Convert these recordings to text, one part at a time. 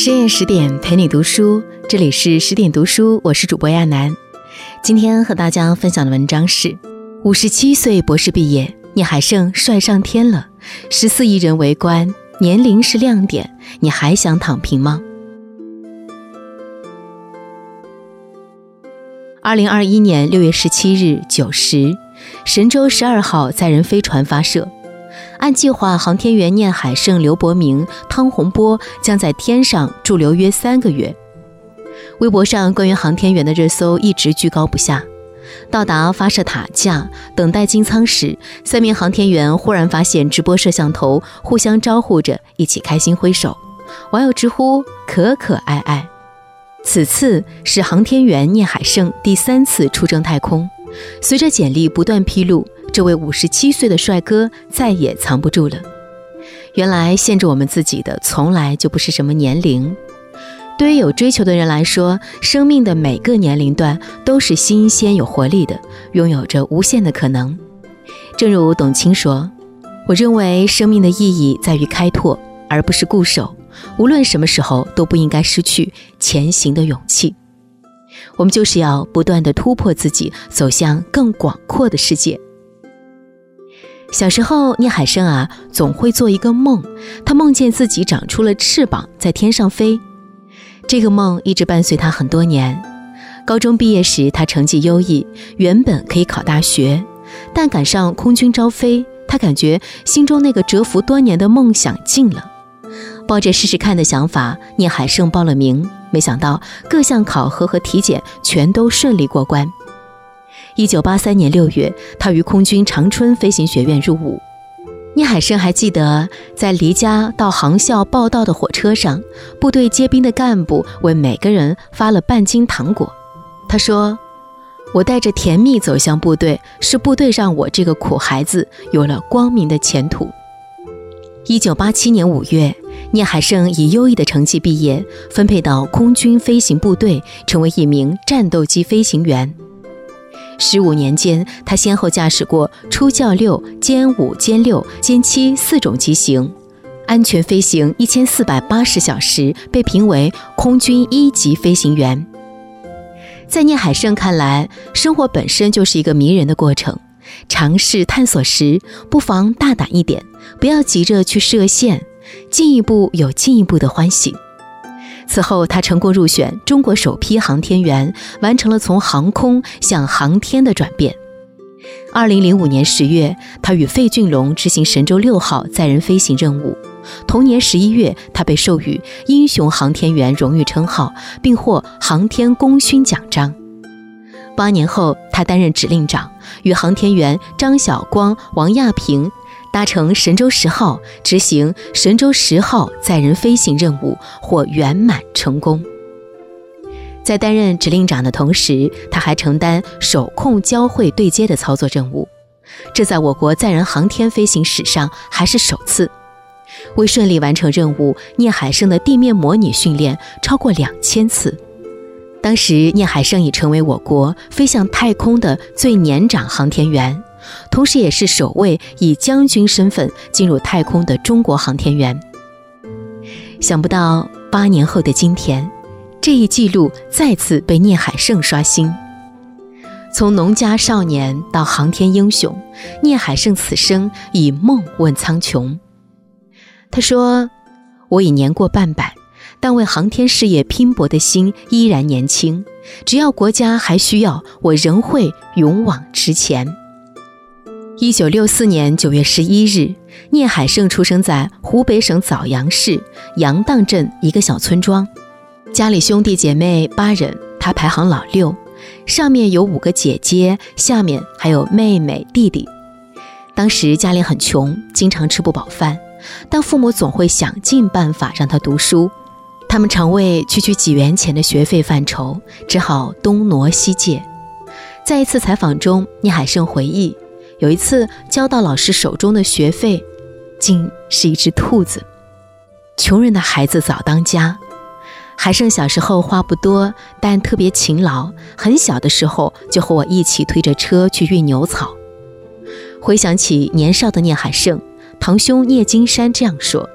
深夜10点陪你读书，这里是10点读书，我是主播亚楠。今天和大家分享的文章是57岁博士毕业，聂海胜帅上天了，14亿人围观，年龄是亮点，你还想躺平吗？2021年6月17日9时，神舟12号载人飞船发射。按计划，航天员聂海胜、刘伯明、汤洪波将在天上驻留约3个月。微博上关于航天员的热搜一直居高不下。到达发射塔架，等待进舱时，3名航天员忽然发现直播摄像头，互相招呼着，一起开心挥手。网友直呼可可爱爱。此次是航天员聂海胜第3次出征太空。随着简历不断披露，这位57岁的帅哥再也藏不住了。原来限制我们自己的从来就不是什么年龄。对于有追求的人来说，生命的每个年龄段都是新鲜有活力的，拥有着无限的可能。正如董卿说，我认为生命的意义在于开拓，而不是固守。无论什么时候都不应该失去前行的勇气。我们就是要不断地突破自己，走向更广阔的世界。小时候，聂海胜总会做一个梦，他梦见自己长出了翅膀，在天上飞。这个梦一直伴随他很多年。高中毕业时，他成绩优异，原本可以考大学，但赶上空军招飞，他感觉心中那个蛰伏多年的梦想尽了。抱着试试看的想法，聂海胜报了名，没想到各项考核和体检全都顺利过关。1983年6月，他于空军长春飞行学院入伍。聂海胜还记得，在离家到航校报到的火车上，部队接兵的干部为每个人发了半斤糖果。他说，我带着甜蜜走向部队，是部队让我这个苦孩子有了光明的前途。1987年5月，聂海胜以优异的成绩毕业，分配到空军飞行部队，成为一名战斗机飞行员。15年间，他先后驾驶过初教6、歼5、歼6、歼7 4种机型，安全飞行1480小时，被评为空军1级飞行员。在聂海胜看来，生活本身就是一个迷人的过程，尝试探索时，不妨大胆一点，不要急着去设限，进一步有进一步的欢喜。此后，他成功入选中国首批航天员，完成了从航空向航天的转变。2005年10月，他与费俊龙执行神舟6号载人飞行任务。同年11月，他被授予英雄航天员荣誉称号，并获航天功勋奖章。8年后，他担任指令长，与航天员张晓光、王亚平搭乘神舟10号，执行神舟10号载人飞行任务，获圆满成功。在担任指令长的同时，他还承担手控交会对接的操作任务，这在我国载人航天飞行史上还是首次。为顺利完成任务，聂海胜的地面模拟训练超过2000次。当时，聂海胜已成为我国飞向太空的最年长航天员，同时也是首位以将军身份进入太空的中国航天员。想不到8年后的今天，这一记录再次被聂海胜刷新。从农家少年到航天英雄，聂海胜此生以梦问苍穹。他说，我已年过半百，但为航天事业拼搏的心依然年轻，只要国家还需要，我仍会勇往直前。1964年9月11日，聂海胜出生在湖北省枣阳市杨荡镇一个小村庄，家里兄弟姐妹8人，他排行老6，上面有5个姐姐，下面还有妹妹弟弟。当时家里很穷，经常吃不饱饭，但父母总会想尽办法让他读书，他们常为区区几元钱的学费犯愁，只好东挪西借。在一次采访中，聂海胜回忆，有一次交到老师手中的学费竟是一只兔子。穷人的孩子早当家。海胜小时候话不多，但特别勤劳，很小的时候就和我一起推着车去运牛草。回想起年少的聂海胜，堂兄聂金山这样说，他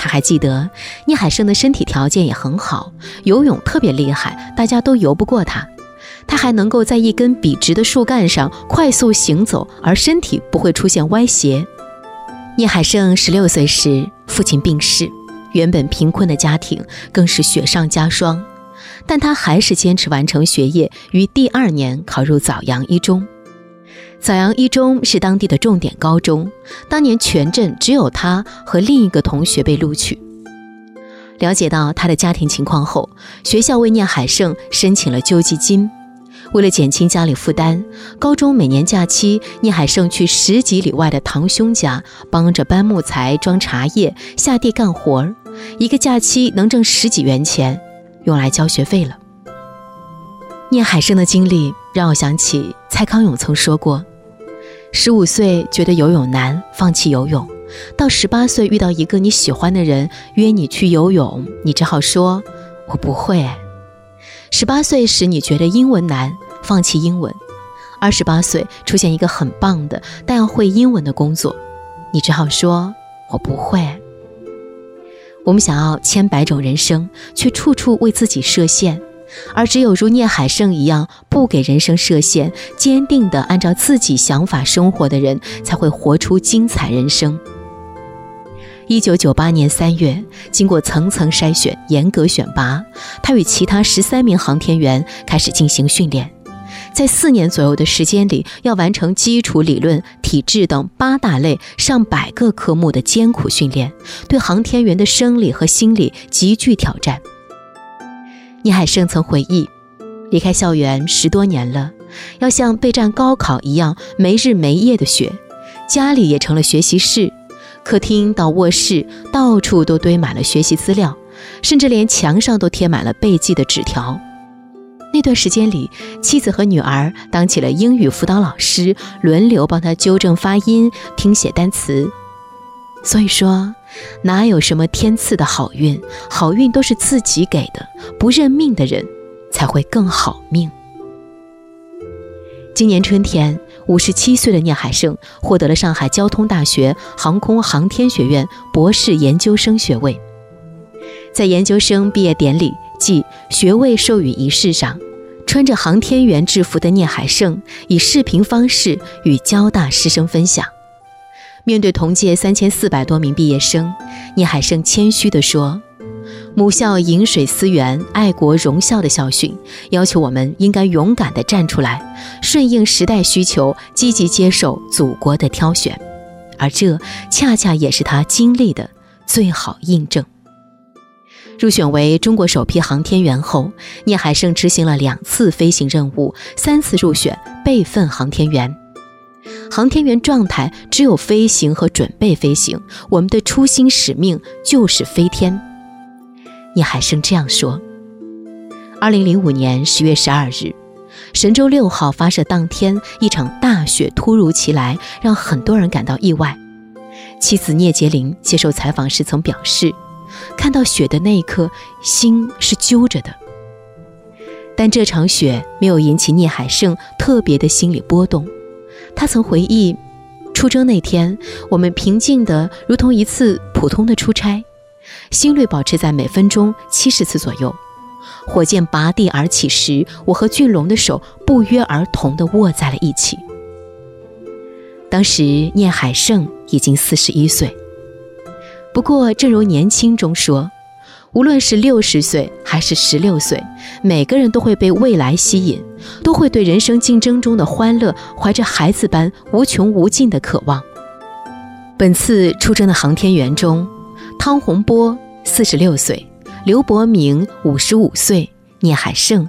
他还记得聂海胜的身体条件也很好，游泳特别厉害，大家都游不过他。他还能够在一根笔直的树干上快速行走，而身体不会出现歪斜。聂海胜16岁时，父亲病逝，原本贫困的家庭更是雪上加霜，但他还是坚持完成学业，于第2年考入枣阳一中。枣阳一中是当地的重点高中，当年全镇只有他和另一个同学被录取。了解到他的家庭情况后，学校为聂海胜申请了救济金。为了减轻家里负担，高中每年假期，聂海胜去10几里外的堂兄家，帮着搬木材、装茶叶、下地干活，一个假期能挣10几元钱，用来交学费了。聂海胜的经历让我想起蔡康永曾说过，15岁觉得游泳难，放弃游泳，到18岁遇到一个你喜欢的人约你去游泳，你只好说我不会。18岁时你觉得英文难，放弃英文。28岁出现一个很棒的但要会英文的工作，你只好说我不会。我们想要千百种人生，却处处为自己设限，而只有如聂海胜一样不给人生设限，坚定地按照自己想法生活的人，才会活出精彩人生。1998年3月，经过层层筛选、严格选拔，他与其他13名航天员开始进行训练。在4年左右的时间里，要完成基础理论、体质等8大类上百个科目的艰苦训练，对航天员的生理和心理极具挑战。聂海胜曾回忆，离开校园10多年了，要像备战高考一样没日没夜的学，家里也成了学习室，客厅到卧室到处都堆满了学习资料，甚至连墙上都贴满了背记的纸条。那段时间里，妻子和女儿当起了英语辅导老师，轮流帮他纠正发音、听写单词。所以说，哪有什么天赐的好运，好运都是自己给的，不认命的人才会更好命。今年春天，57岁的聂海胜获得了上海交通大学航空航天学院博士研究生学位。在研究生毕业典礼即学位授予仪式上，穿着航天员制服的聂海胜以视频方式与交大师生分享。面对同届3400多名毕业生，聂海胜谦虚地说，母校饮水思源、爱国荣校的校训要求我们应该勇敢地站出来，顺应时代需求，积极接受祖国的挑选，而这恰恰也是他经历的最好印证。入选为中国首批航天员后，聂海胜执行了2次飞行任务，3次入选备份航天员。航天员状态只有飞行和准备飞行，我们的初心使命就是飞天。聂海胜这样说。2005年10月12日，神舟6号发射当天，一场大雪突如其来，让很多人感到意外。妻子聂洁玲接受采访时曾表示，看到雪的那一刻，心是揪着的。但这场雪没有引起聂海胜特别的心理波动。他曾回忆，出征那天，我们平静的如同一次普通的出差，心率保持在每分钟70次左右。火箭拔地而起时，我和俊龙的手不约而同地握在了一起。当时聂海胜已经41岁。不过正如年轻中说，无论是60岁还是16岁，每个人都会被未来吸引，都会对人生竞争中的欢乐怀着孩子般无穷无尽的渴望。本次出征的航天员中，汤洪波46岁，刘伯明55岁，聂海胜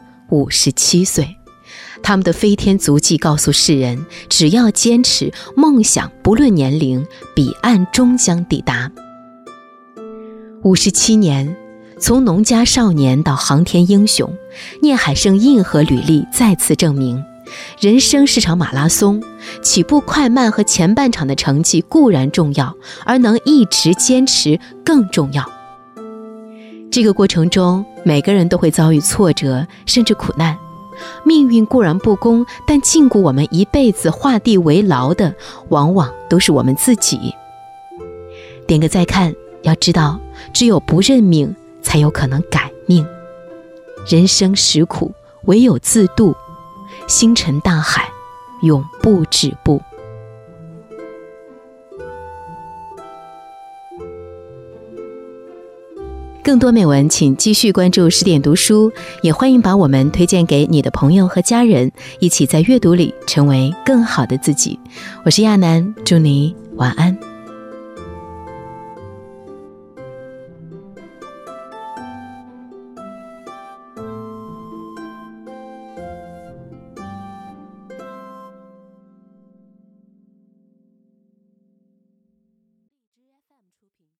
57岁。他们的飞天足迹告诉世人，只要坚持，梦想不论年龄，彼岸终将抵达。57年，从农家少年到航天英雄，聂海胜硬核履历再次证明，人生是场马拉松，起步快慢和前半场的成绩固然重要，而能一直坚持更重要。这个过程中，每个人都会遭遇挫折，甚至苦难。命运固然不公，但禁锢我们一辈子画地为牢的，往往都是我们自己。点个再看， 要知道，只有不认命，才有可能改命。人生实苦，唯有自渡，星辰大海，永不止步。更多美文请继续关注10点读书，也欢迎把我们推荐给你的朋友和家人，一起在阅读里成为更好的自己。我是亚楠，祝你晚安。